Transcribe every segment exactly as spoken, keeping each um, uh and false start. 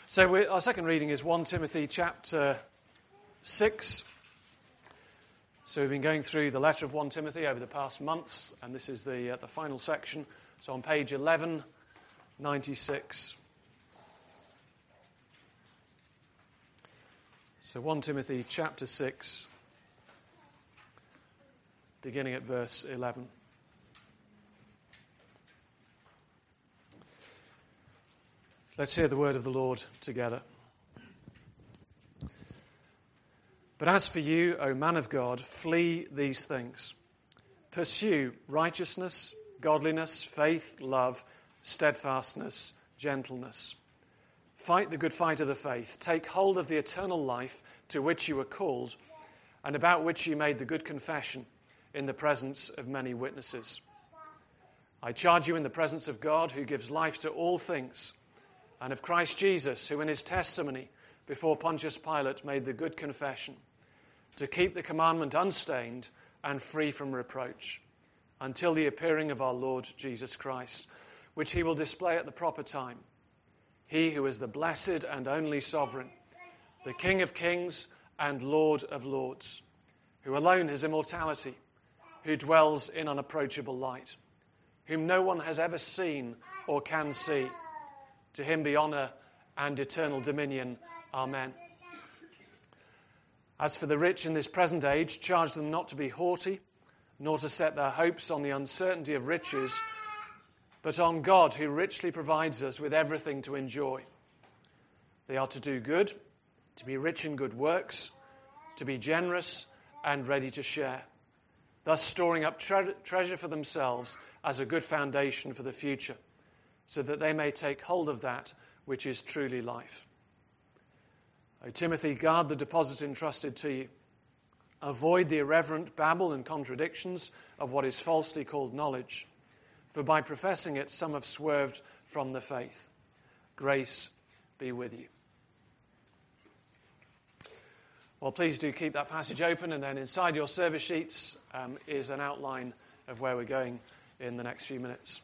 So we, our second reading is First Timothy chapter six. So we've been going through the letter of First Timothy over the past months, and this is the uh, the final section. So on page eleven ninety-six. So First Timothy chapter six, beginning at verse eleven. Let's hear the word of the Lord together. But as for you, O man of God, flee these things. Pursue righteousness, godliness, faith, love, steadfastness, gentleness. Fight the good fight of the faith. Take hold of the eternal life to which you were called, and about which you made the good confession in the presence of many witnesses. I charge you in the presence of God, who gives life to all things, and of Christ Jesus, who in his testimony before Pontius Pilate made the good confession, to keep the commandment unstained and free from reproach, until the appearing of our Lord Jesus Christ, which he will display at the proper time. He who is the blessed and only sovereign, the King of kings and Lord of lords, who alone has immortality, who dwells in unapproachable light, whom no one has ever seen or can see. To him be honor and eternal dominion. Amen. As for the rich in this present age, charge them not to be haughty, nor to set their hopes on the uncertainty of riches, but on God, who richly provides us with everything to enjoy. They are to do good, to be rich in good works, to be generous and ready to share, thus storing up tre- treasure for themselves as a good foundation for the future, so that they may take hold of that which is truly life. O Timothy, guard the deposit entrusted to you. Avoid the irreverent babble and contradictions of what is falsely called knowledge, for by professing it some have swerved from the faith. Grace be with you. Well, please do keep that passage open, and then inside your service sheets um, is an outline of where we're going in the next few minutes.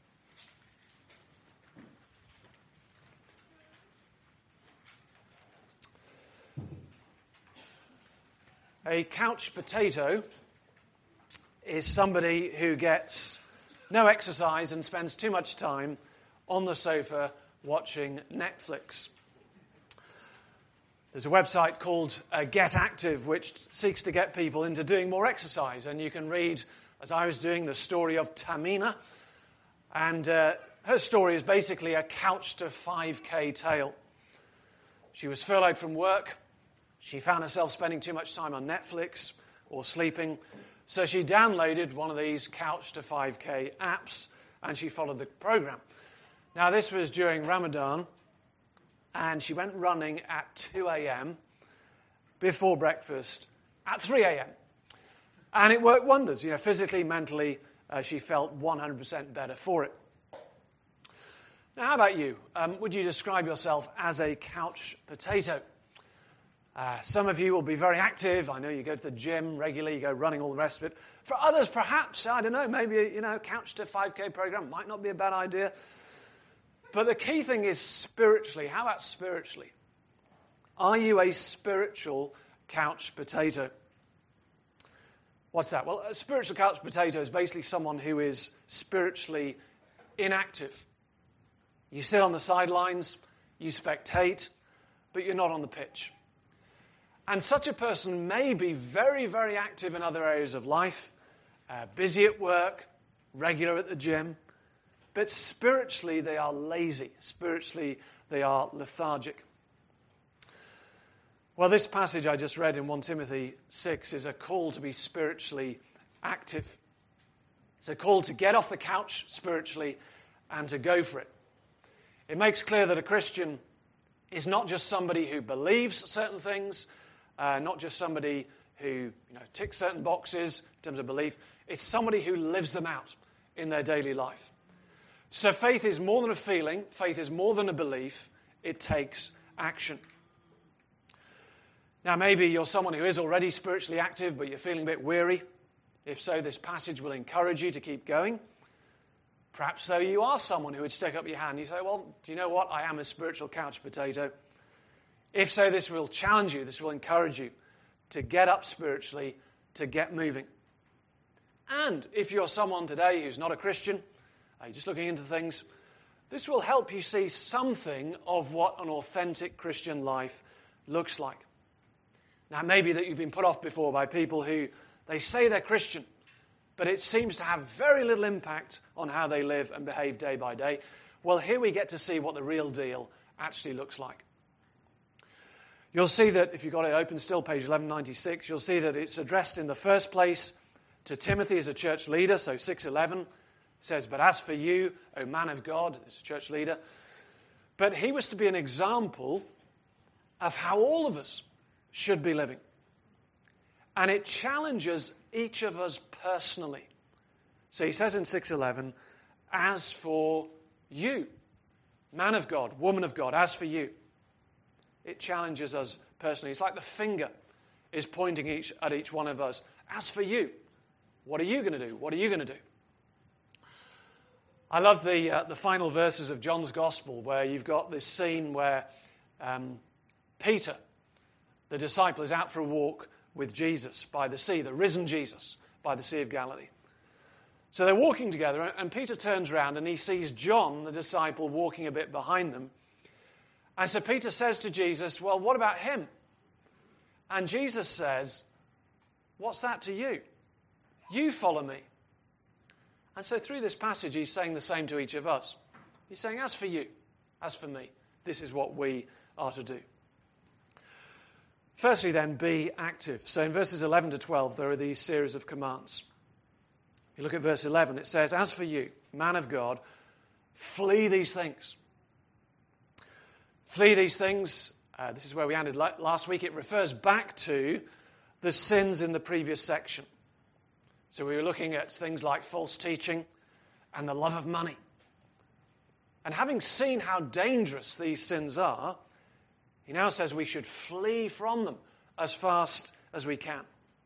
A couch potato is somebody who gets no exercise and spends too much time on the sofa watching Netflix. There's a website called uh, Get Active, which seeks to get people into doing more exercise. And you can read, as I was doing, the story of Tamina. And uh, her story is basically a couch to five K tale. She was furloughed from work. She found herself spending too much time on Netflix or sleeping, so she downloaded one of these Couch to five K apps, and she followed the program. Now, this was during Ramadan, and she went running at two a.m. before breakfast at three a.m. And it worked wonders. You know, physically, mentally, uh, she felt one hundred percent better for it. Now, how about you? Um, would you describe yourself as a couch potato? Uh, some of you will be very active. I know you go to the gym regularly, you go running, all the rest of it. For others, perhaps, I don't know, maybe, you know, couch to five K program might not be a bad idea. But the key thing is spiritually. How about spiritually? Are you a spiritual couch potato? What's that? Well, a spiritual couch potato is basically someone who is spiritually inactive. You sit on the sidelines, you spectate, but you're not on the pitch. And such a person may be very, very active in other areas of life, uh, busy at work, regular at the gym, but spiritually they are lazy. Spiritually they are lethargic. Well, this passage I just read in First Timothy six is a call to be spiritually active. It's a call to get off the couch spiritually and to go for it. It makes clear that a Christian is not just somebody who believes certain things, Uh, not just somebody who you know ticks certain boxes in terms of belief. It's somebody who lives them out in their daily life. So faith is more than a feeling. Faith is more than a belief. It takes action. Now, maybe you're someone who is already spiritually active, but you're feeling a bit weary. If so, this passage will encourage you to keep going. Perhaps so you are someone who would stick up your hand. You say, well, do you know what? I am a spiritual couch potato. If so, this will challenge you. This will encourage you to get up spiritually, to get moving. And if you're someone today who's not a Christian, uh, you're just looking into things, this will help you see something of what an authentic Christian life looks like. Now, maybe that you've been put off before by people who, they say they're Christian, but it seems to have very little impact on how they live and behave day by day. Well, here we get to see what the real deal actually looks like. You'll see that, if you've got it open still, page eleven ninety-six, you'll see that it's addressed in the first place to Timothy as a church leader, so six eleven says, but as for you, O man of God, this is a church leader, but he was to be an example of how all of us should be living. And it challenges each of us personally. So he says in six eleven, as for you, man of God, woman of God, as for you. It challenges us personally. It's like the finger is pointing each at each one of us. As for you, what are you going to do? What are you going to do? I love the uh, the final verses of John's Gospel where you've got this scene where um, Peter, the disciple, is out for a walk with Jesus by the sea, the risen Jesus, by the Sea of Galilee. So they're walking together, and Peter turns around and he sees John, the disciple, walking a bit behind them. And so Peter says to Jesus, well, what about him? And Jesus says, what's that to you? You follow me. And so through this passage, he's saying the same to each of us. He's saying, as for you, as for me, this is what we are to do. Firstly, then, be active. So in verses eleven to twelve, there are these series of commands. You look at verse eleven, it says, as for you, man of God, flee these things. Flee these things. Uh, this is where we ended last week. It refers back to the sins in the previous section. So we were looking at things like false teaching and the love of money. And having seen how dangerous these sins are, he now says we should flee from them as fast as we can.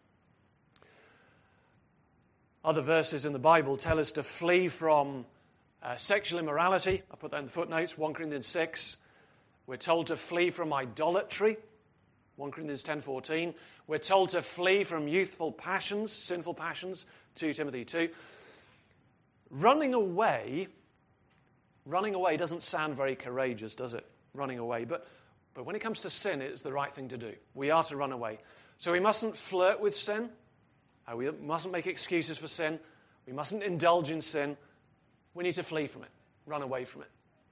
Other verses in the Bible tell us to flee from uh, sexual immorality. I put that in the footnotes, First Corinthians six. We're told to flee from idolatry, First Corinthians ten fourteen. We're told to flee from youthful passions, sinful passions, Second Timothy two. Running away, running away doesn't sound very courageous, does it? Running away. But, but when it comes to sin, it's the right thing to do. We are to run away. So we mustn't flirt with sin. Uh, we mustn't make excuses for sin. We mustn't indulge in sin. We need to flee from it, run away from it.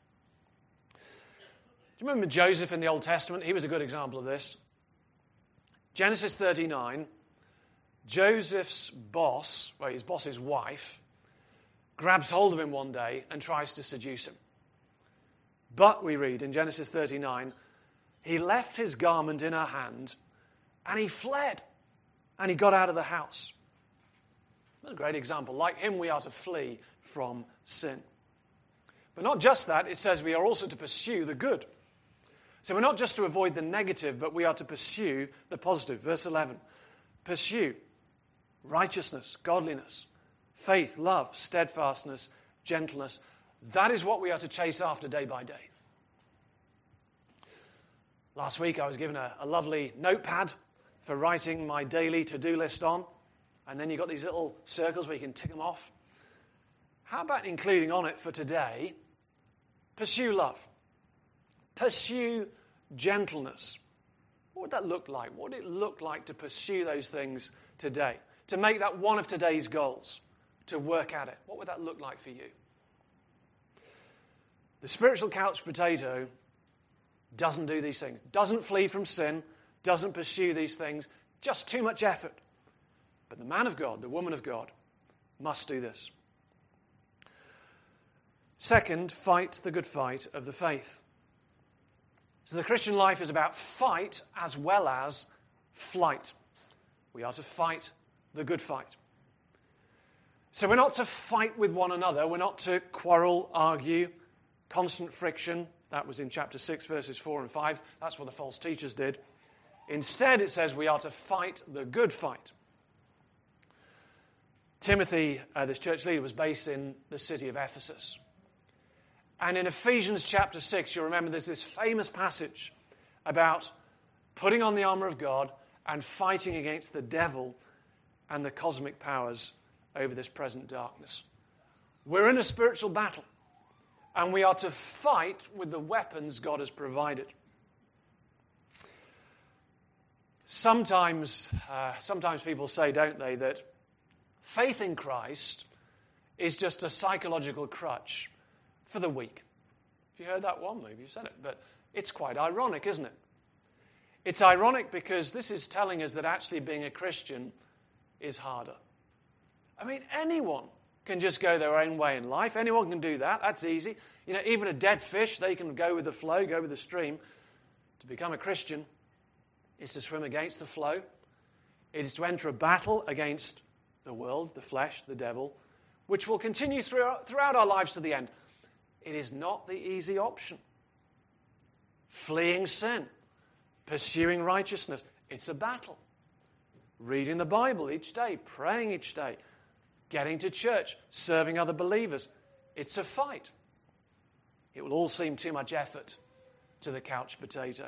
Do you remember Joseph in the Old Testament? He was a good example of this. Genesis thirty-nine, Joseph's boss, well, his boss's wife, grabs hold of him one day and tries to seduce him. But, we read in Genesis thirty-nine, he left his garment in her hand and he fled and he got out of the house. That's a great example. Like him, we are to flee from sin. But not just that, it says we are also to pursue the good. So we're not just to avoid the negative, but we are to pursue the positive. Verse eleven, pursue righteousness, godliness, faith, love, steadfastness, gentleness. That is what we are to chase after day by day. Last week I was given a, a lovely notepad for writing my daily to-do list on, and then you've got these little circles where you can tick them off. How about including on it for today, pursue love. Pursue gentleness. What would that look like? What would it look like to pursue those things today? To make that one of today's goals, to work at it. What would that look like for you? The spiritual couch potato doesn't do these things. Doesn't flee from sin. Doesn't pursue these things. Just too much effort. But the man of God, the woman of God, must do this. Second, fight the good fight of the faith. So the Christian life is about fight as well as flight. We are to fight the good fight. So we're not to fight with one another. We're not to quarrel, argue, constant friction. That was in chapter six, verses four and five. That's what the false teachers did. Instead, it says we are to fight the good fight. Timothy, uh, this church leader, was based in the city of Ephesus. And in Ephesians chapter six, you'll remember there's this famous passage about putting on the armor of God and fighting against the devil and the cosmic powers over this present darkness. We're in a spiritual battle, and we are to fight with the weapons God has provided. Sometimes, uh, sometimes people say, don't they, that faith in Christ is just a psychological crutch for the weak. Have you heard that one? Maybe you said it, but it's quite ironic, isn't it? It's ironic because this is telling us that actually being a Christian is harder. I mean, anyone can just go their own way in life. Anyone can do that. That's easy. You know, even a dead fish, they can go with the flow, go with the stream. To become a Christian is to swim against the flow. It is to enter a battle against the world, the flesh, the devil, which will continue throughout, throughout our lives to the end. It is not the easy option. Fleeing sin, pursuing righteousness, it's a battle. Reading the Bible each day, praying each day, getting to church, serving other believers, it's a fight. It will all seem too much effort to the couch potato.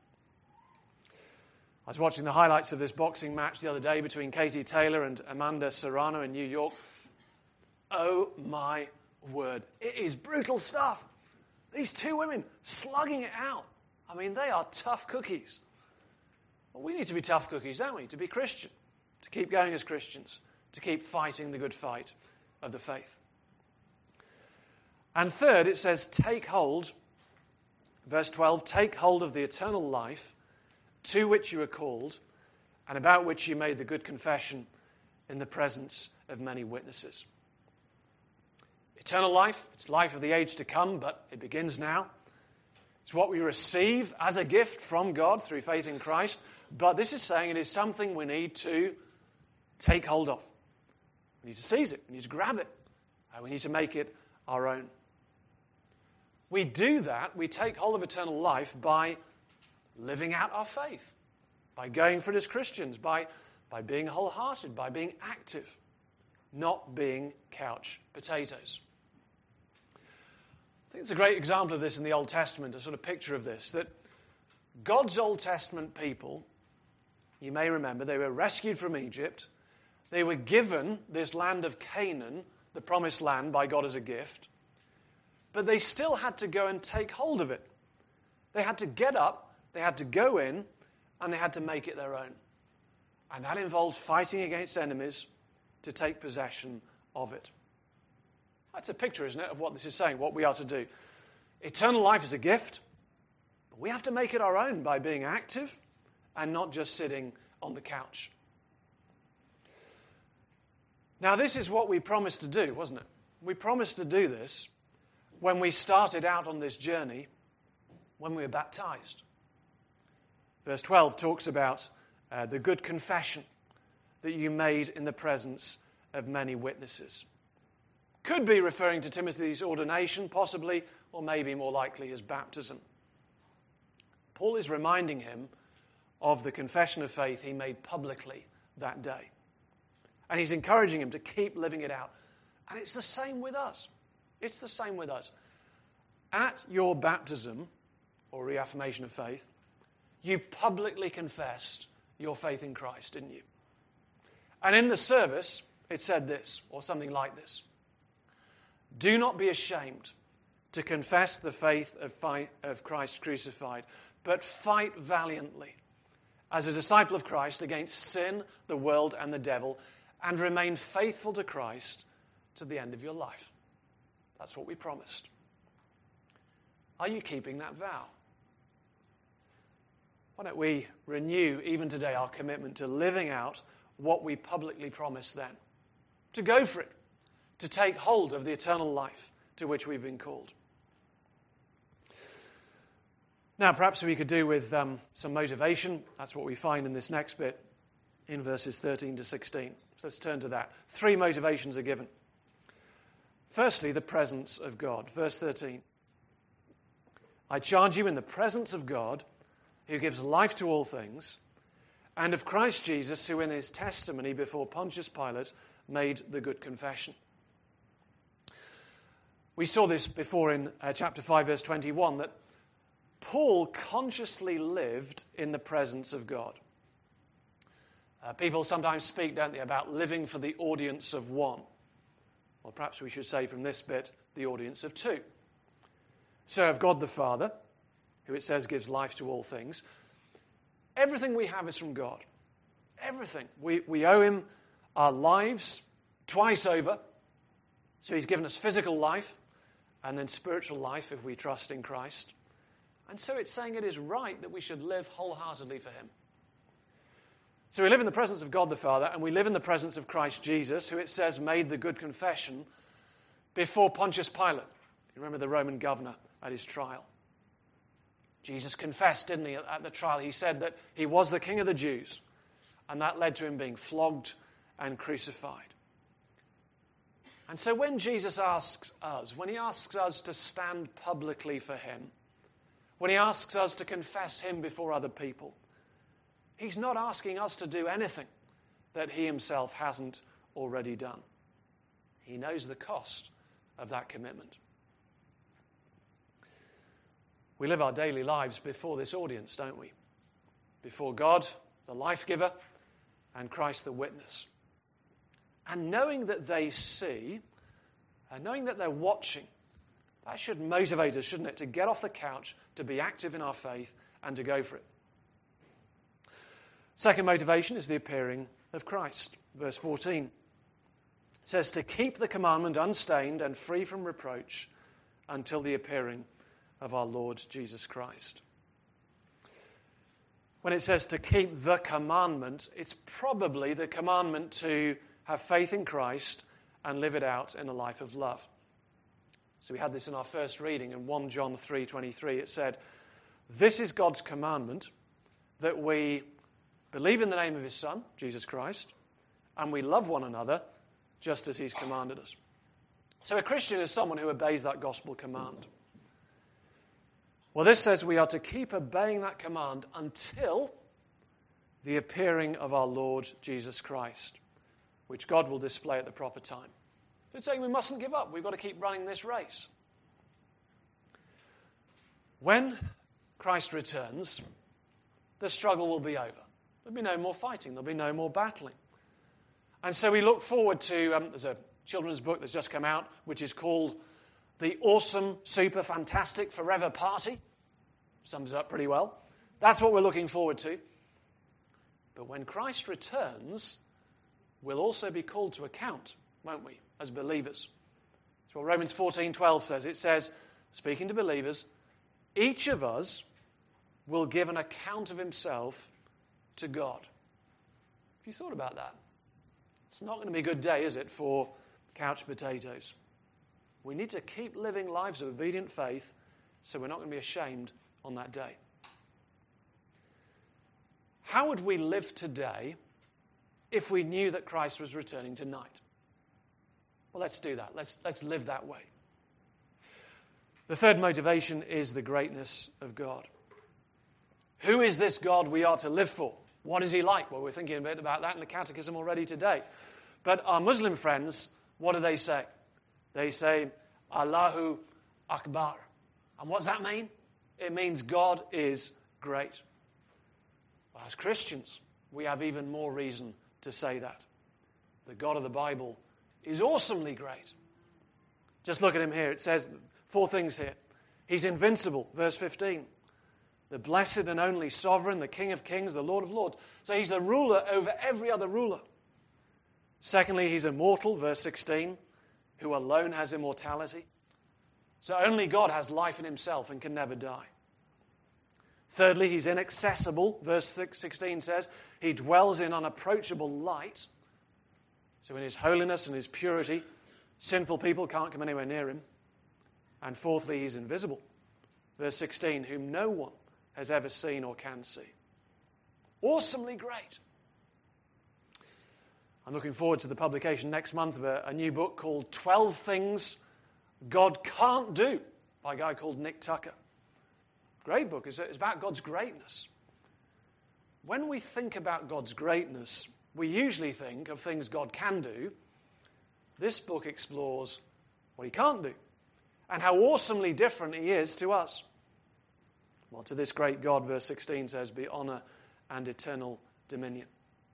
I was watching the highlights of this boxing match the other day between Katie Taylor and Amanda Serrano in New York. Oh my word. It is brutal stuff. These two women slugging it out. I mean, they are tough cookies. Well, we need to be tough cookies, don't we? To be Christian, to keep going as Christians, to keep fighting the good fight of the faith. And third, it says, take hold, verse twelve, take hold of the eternal life to which you are called and about which you made the good confession in the presence of many witnesses. Eternal life, it's life of the age to come, but it begins now. It's what we receive as a gift from God through faith in Christ, but this is saying it is something we need to take hold of. We need to seize it, we need to grab it, and we need to make it our own. We do that, we take hold of eternal life by living out our faith, by going for it as Christians, by, by being wholehearted, by being active, not being couch potatoes. I think it's a great example of this in the Old Testament, a sort of picture of this, that God's Old Testament people, you may remember, they were rescued from Egypt. They were given this land of Canaan, the promised land, by God as a gift. But they still had to go and take hold of it. They had to get up, they had to go in, and they had to make it their own. And that involves fighting against enemies to take possession of it. That's a picture, isn't it, of what this is saying, what we are to do. Eternal life is a gift, but we have to make it our own by being active and not just sitting on the couch. Now, this is what we promised to do, wasn't it? We promised to do this when we started out on this journey, when we were baptized. Verse twelve talks about uh, the good confession that you made in the presence of many witnesses. Could be referring to Timothy's ordination, possibly, or maybe more likely his baptism. Paul is reminding him of the confession of faith he made publicly that day. And he's encouraging him to keep living it out. And it's the same with us. It's the same with us. At your baptism, or reaffirmation of faith, you publicly confessed your faith in Christ, didn't you? And in the service, it said this, or something like this. Do not be ashamed to confess the faith of, fi- of Christ crucified, but fight valiantly as a disciple of Christ against sin, the world, and the devil, and remain faithful to Christ to the end of your life. That's what we promised. Are you keeping that vow? Why don't we renew, even today, our commitment to living out what we publicly promised then? To go for it. To take hold of the eternal life to which we've been called. Now, perhaps we could do with um, some motivation. That's what we find in this next bit in verses thirteen to sixteen. So let's turn to that. Three motivations are given. Firstly, the presence of God. Verse thirteen. I charge you in the presence of God, who gives life to all things, and of Christ Jesus, who in his testimony before Pontius Pilate made the good confession. We saw this before in uh, chapter five, verse twenty-one, that Paul consciously lived in the presence of God. Uh, people sometimes speak, don't they, about living for the audience of one. Or perhaps we should say from this bit, the audience of two. So of God the Father, who it says gives life to all things. Everything we have is from God. Everything. We, we owe him our lives twice over. So he's given us physical life and then spiritual life if we trust in Christ. And so it's saying it is right that we should live wholeheartedly for him. So we live in the presence of God the Father, and we live in the presence of Christ Jesus, who it says made the good confession before Pontius Pilate. You remember the Roman governor at his trial. Jesus confessed, didn't he, at the trial? He said that he was the King of the Jews, and that led to him being flogged and crucified. And so when Jesus asks us, when he asks us to stand publicly for him, when he asks us to confess him before other people, he's not asking us to do anything that he himself hasn't already done. He knows the cost of that commitment. We live our daily lives before this audience, don't we? Before God, the life giver, and Christ, the witness. And knowing that they see, and knowing that they're watching, that should motivate us, shouldn't it, to get off the couch, to be active in our faith, and to go for it. Second motivation is the appearing of Christ. Verse fourteen says, to keep the commandment unstained and free from reproach until the appearing of our Lord Jesus Christ. When it says to keep the commandment, it's probably the commandment to have faith in Christ and live it out in a life of love. So we had this in our first reading in First John three twenty-three. It said, this is God's commandment, that we believe in the name of his Son, Jesus Christ, and we love one another just as he's commanded us. So a Christian is someone who obeys that gospel command. Well, this says we are to keep obeying that command until the appearing of our Lord Jesus Christ, which God will display at the proper time. So it's saying we mustn't give up. We've got to keep running this race. When Christ returns, the struggle will be over. There'll be no more fighting. There'll be no more battling. And so we look forward to, um, there's a children's book that's just come out, which is called The Awesome, Super, Fantastic, Forever Party. Sums it up pretty well. That's what we're looking forward to. But when Christ returns, we'll also be called to account, won't we, as believers? That's what Romans fourteen twelve says. It says, speaking to believers, each of us will give an account of himself to God. Have you thought about that? It's not going to be a good day, is it, for couch potatoes? We need to keep living lives of obedient faith so we're not going to be ashamed on that day. How would we live today if we knew that Christ was returning tonight? Well, let's do that. Let's, let's live that way. The third motivation is the greatness of God. Who is this God we are to live for? What is he like? Well, we're thinking a bit about that in the Catechism already today. But our Muslim friends, what do they say? They say, Allahu Akbar. And what does that mean? It means God is great. Well, as Christians, we have even more reason to say that. The God of the Bible is awesomely great. Just look at him here. It says four things here. He's invincible, verse fifteen. The blessed and only sovereign, the King of kings, the Lord of lords. So he's the ruler over every other ruler. Secondly, he's immortal, verse sixteen, who alone has immortality. So only God has life in himself and can never die. Thirdly, he's inaccessible, verse sixteen says. He dwells in unapproachable light. So in his holiness and his purity, sinful people can't come anywhere near him. And fourthly, he's invisible. Verse sixteen, whom no one has ever seen or can see. Awesomely great. I'm looking forward to the publication next month of a, a new book called twelve Things God Can't Do by a guy called Nick Tucker. Great book. It's about God's greatness. When we think about God's greatness, we usually think of things God can do this book explores what he can't do and how awesomely different he is to us. Well, to this great God, verse sixteen says, be honor and eternal dominion.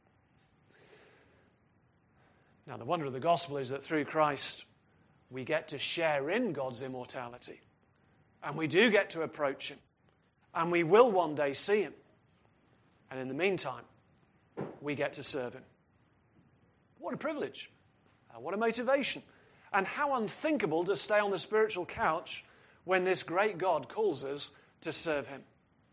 Now, the wonder of the gospel is that through Christ, we get to share in God's immortality. And we do get to approach him. And we will one day see him. And in the meantime, we get to serve him. What a privilege. Uh, what a motivation. And how unthinkable to stay on the spiritual couch when this great God calls us to serve him.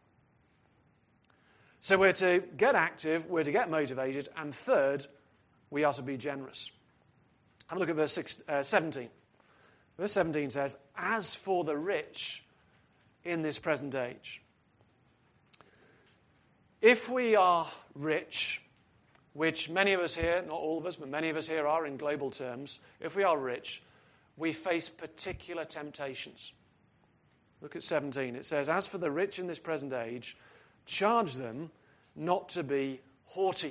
So we're to get active, we're to get motivated, and third, we are to be generous. Have a look at verse six, uh, seventeen. Verse seventeen says, as for the rich in this present age. If we are rich, which many of us here, not all of us, but many of us here are in global terms, if we are rich, we face particular temptations. Look at seventeen. It says, as for the rich in this present age, charge them not to be haughty.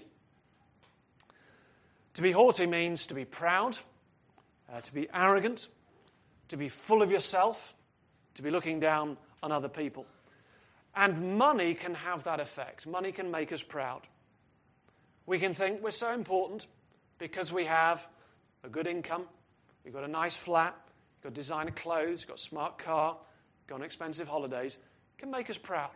To be haughty means to be proud, uh, to be arrogant, to be full of yourself, to be looking down on other people. And money can have that effect. Money can make us proud. We can think we're so important because we have a good income, we've got a nice flat, we've got designer clothes, we've got a smart car, we've got on expensive holidays. It can make us proud.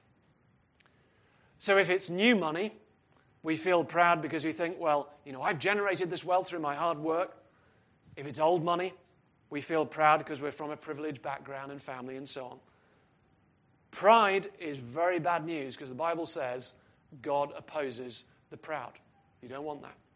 So if it's new money, we feel proud because we think, well, you know, I've generated this wealth through my hard work. If it's old money, we feel proud because we're from a privileged background and family and so on. Pride is very bad news because the Bible says God opposes the proud. You don't want that.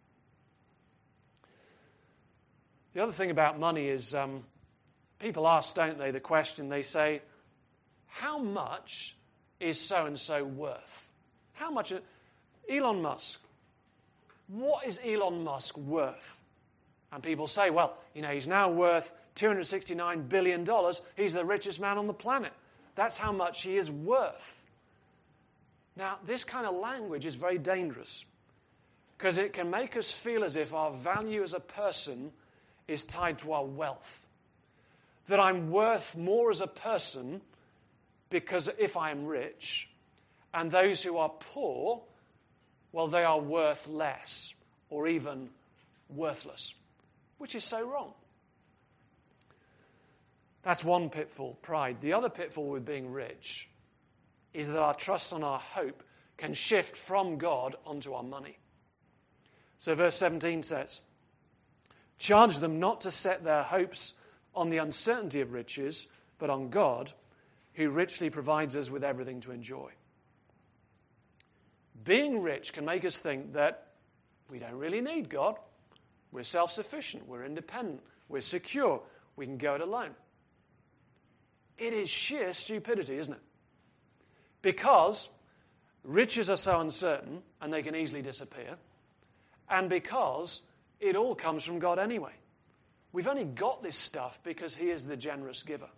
The other thing about money is um, people ask, don't they, the question, they say, how much is so-and-so worth? How much... Elon Musk. What is Elon Musk worth? And people say, well, you know, he's now worth two hundred sixty-nine billion dollars. He's the richest man on the planet. That's how much he is worth. Now, this kind of language is very dangerous because it can make us feel as if our value as a person is tied to our wealth. That I'm worth more as a person because if I'm rich, and those who are poor, well, they are worth less or even worthless, which is so wrong. That's one pitfall, pride. The other pitfall with being rich is that our trust and our hope can shift from God onto our money. So verse seventeen says, charge them not to set their hopes on the uncertainty of riches, but on God, who richly provides us with everything to enjoy. Being rich can make us think that we don't really need God. We're self-sufficient. We're independent. We're secure. We can go it alone. It is sheer stupidity, isn't it? Because riches are so uncertain and they can easily disappear. And because it all comes from God anyway. We've only got this stuff because he is the generous giver.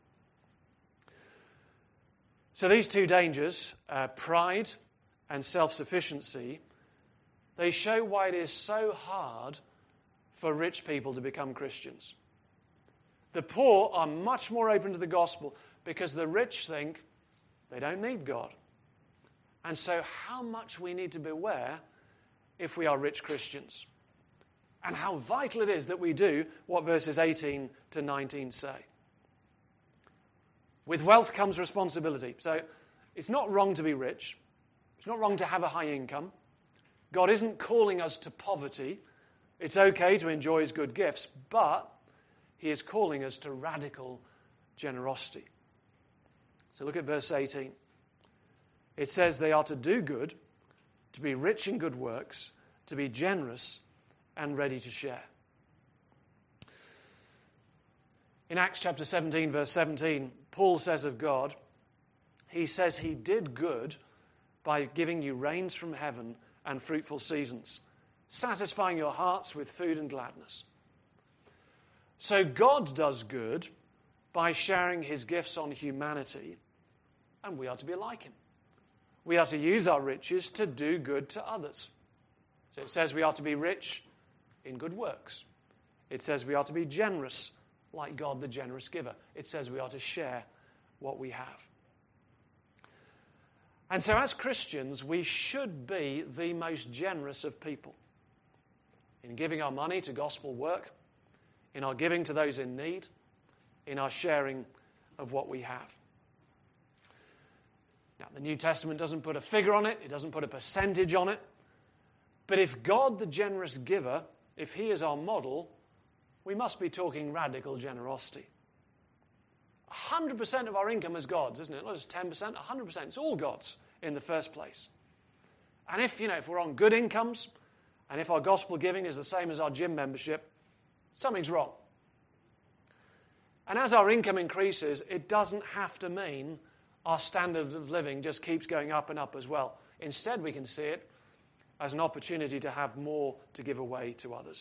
So these two dangers, uh, pride and self-sufficiency, they show why it is so hard for rich people to become Christians. The poor are much more open to the gospel because the rich think they don't need God. And so how much we need to beware if we are rich Christians. And how vital it is that we do what verses eighteen to nineteen say. With wealth comes responsibility. So it's not wrong to be rich. It's not wrong to have a high income. God isn't calling us to poverty. It's okay to enjoy his good gifts, but he is calling us to radical generosity. So look at verse eighteen. It says they are to do good, to be rich in good works, to be generous and ready to share. In Acts chapter seventeen, verse seventeen, Paul says of God, he says he did good by giving you rains from heaven and fruitful seasons, satisfying your hearts with food and gladness. So God does good by sharing his gifts on humanity, and we are to be like him. We are to use our riches to do good to others. So it says we are to be rich in good works. It says we are to be generous like God, the generous giver. It says we are to share what we have. And so as Christians, we should be the most generous of people in giving our money to gospel work, in our giving to those in need, in our sharing of what we have. Now, the New Testament doesn't put a figure on it, it doesn't put a percentage on it, but if God, the generous giver, if he is our model, we must be talking radical generosity. one hundred percent of our income is God's, isn't it? Not just ten percent, one hundred percent. It's all God's in the first place. And if, you know, if we're on good incomes, and if our gospel giving is the same as our gym membership, something's wrong. And as our income increases, it doesn't have to mean our standard of living just keeps going up and up as well. Instead, we can see it as an opportunity to have more to give away to others.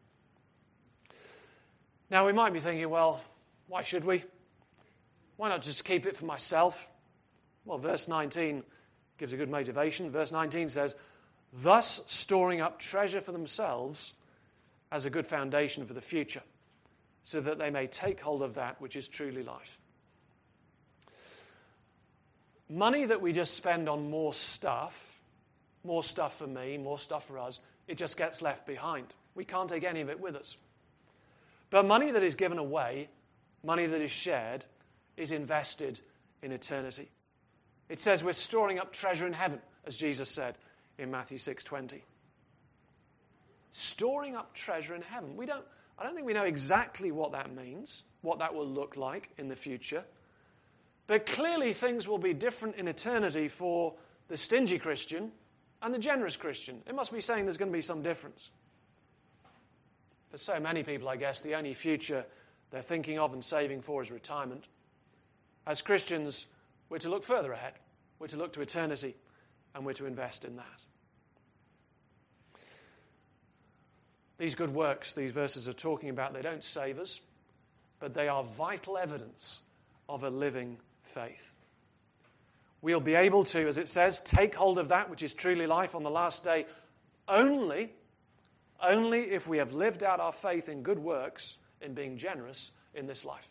Now, we might be thinking, well, why should we? Why not just keep it for myself? Well, verse nineteen gives a good motivation. Verse nineteen says, thus storing up treasure for themselves as a good foundation for the future, so that they may take hold of that which is truly life. Money that we just spend on more stuff, more stuff for me, more stuff for us, it just gets left behind. We can't take any of it with us. But money that is given away, money that is shared, is invested in eternity. It says we're storing up treasure in heaven, as Jesus said in Matthew six twenty. Storing up treasure in heaven. We don't, I don't think we know exactly what that means, what that will look like in the future. But clearly things will be different in eternity for the stingy Christian and the generous Christian. It must be saying there's going to be some difference. For so many people, I guess, the only future they're thinking of and saving for is retirement. As Christians, we're to look further ahead. We're to look to eternity, and we're to invest in that. These good works these verses are talking about, they don't save us, but they are vital evidence of a living faith. We'll be able to, as it says, take hold of that which is truly life on the last day only, only if we have lived out our faith in good works, in being generous in this life.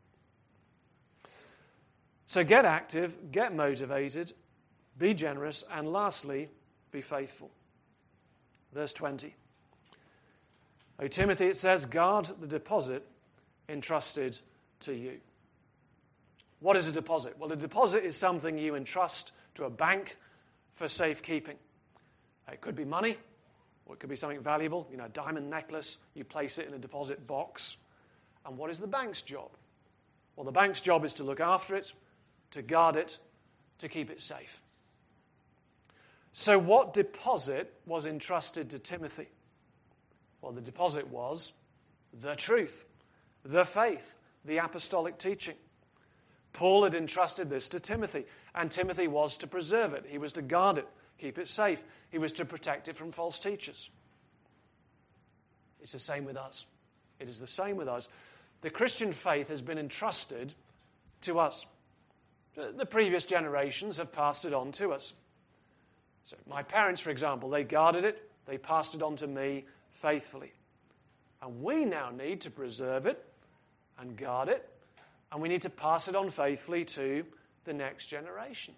So get active, get motivated, be generous, and lastly, be faithful. Verse twenty. O Timothy, it says, guard the deposit entrusted to you. What is a deposit? Well, a deposit is something you entrust to a bank for safekeeping. It could be money, or it could be something valuable, you know, a diamond necklace. You place it in a deposit box. And what is the bank's job? Well, the bank's job is to look after it, to guard it, to keep it safe. So what deposit was entrusted to Timothy? Well, the deposit was the truth, the faith, the apostolic teaching. Paul had entrusted this to Timothy, and Timothy was to preserve it. He was to guard it, keep it safe. He was to protect it from false teachers. It's the same with us. It is the same with us. The Christian faith has been entrusted to us. The previous generations have passed it on to us. So my parents, for example, they guarded it, they passed it on to me faithfully. And we now need to preserve it and guard it, and we need to pass it on faithfully to the next generation.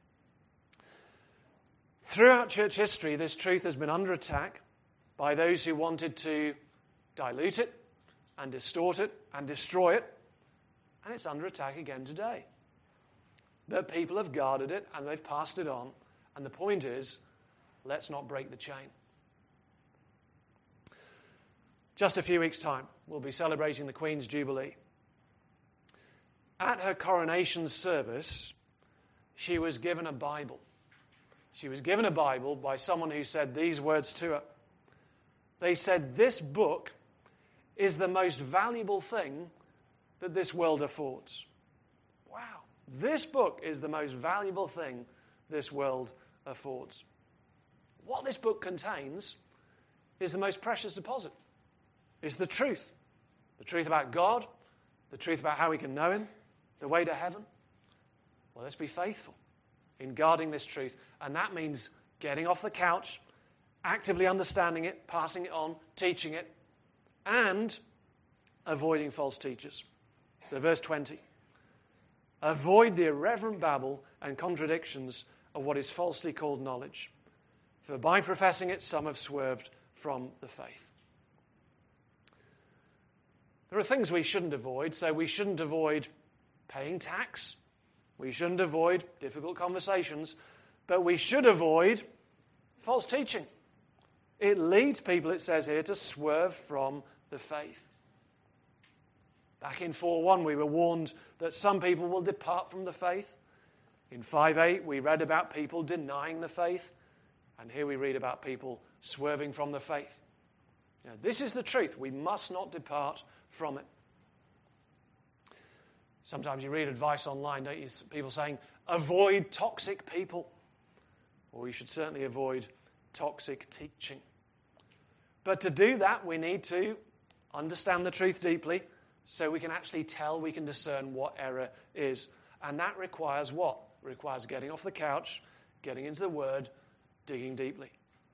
Throughout church history, this truth has been under attack by those who wanted to dilute it and distort it and destroy it, and it's under attack again today. But people have guarded it and they've passed it on, and the point is, let's not break the chain. Just a few weeks' time, we'll be celebrating the Queen's Jubilee. At her coronation service, she was given a Bible. She was given a Bible by someone who said these words to her. They said, this book is the most valuable thing that this world affords. Wow. This book is the most valuable thing this world affords. What this book contains is the most precious deposit. It's the truth. The truth about God, the truth about how we can know Him, the way to heaven. Well, let's be faithful in guarding this truth. And that means getting off the couch, actively understanding it, passing it on, teaching it, and avoiding false teachers. So verse twenty. Avoid the irreverent babble and contradictions of what is falsely called knowledge, for by professing it some have swerved from the faith. There are things we shouldn't avoid, so we shouldn't avoid paying tax. We shouldn't avoid difficult conversations, but we should avoid false teaching. It leads people, it says here, to swerve from the faith. Back in four one, we were warned that some people will depart from the faith. In five eight, we read about people denying the faith. And here we read about people swerving from the faith. Now, this is the truth. We must not depart from it. Sometimes you read advice online, don't you? People saying, avoid toxic people. Or you should certainly avoid toxic teaching. But to do that, we need to understand the truth deeply so we can actually tell, we can discern what error is. And that requires what? It requires getting off the couch, getting into the Word, digging deeply.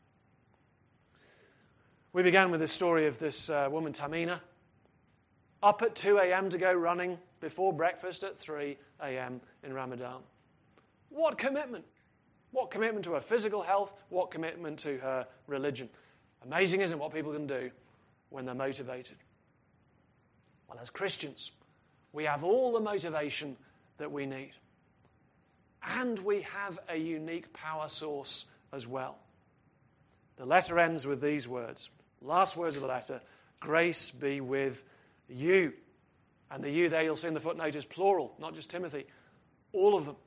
We began with the story of this uh, woman, Tamina, up at two a.m. to go running before breakfast at three a.m. in Ramadan. What commitment! What commitment to her physical health, what commitment to her religion. Amazing, isn't it, what people can do when they're motivated? Well, as Christians, we have all the motivation that we need. And we have a unique power source as well. The letter ends with these words. Last words of the letter, grace be with you. And the you there, you'll see in the footnote, is plural, not just Timothy. All of them.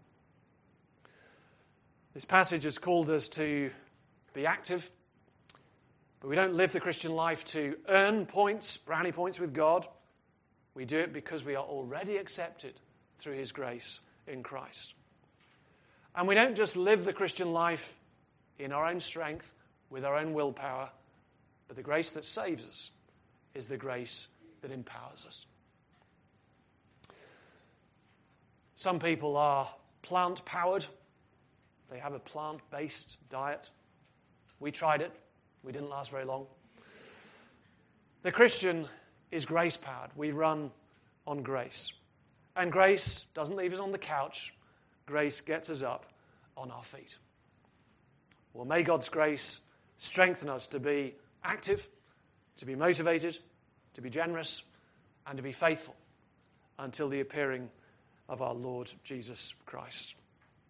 This passage has called us to be active, but we don't live the Christian life to earn points, brownie points with God. We do it because we are already accepted through His grace in Christ. And we don't just live the Christian life in our own strength, with our own willpower, but the grace that saves us is the grace that empowers us. Some people are plant-powered. They have a plant-based diet. We tried it. We didn't last very long. The Christian is grace-powered. We run on grace. And grace doesn't leave us on the couch. Grace gets us up on our feet. Well, may God's grace strengthen us to be active, to be motivated, to be generous, and to be faithful until the appearing of our Lord Jesus Christ.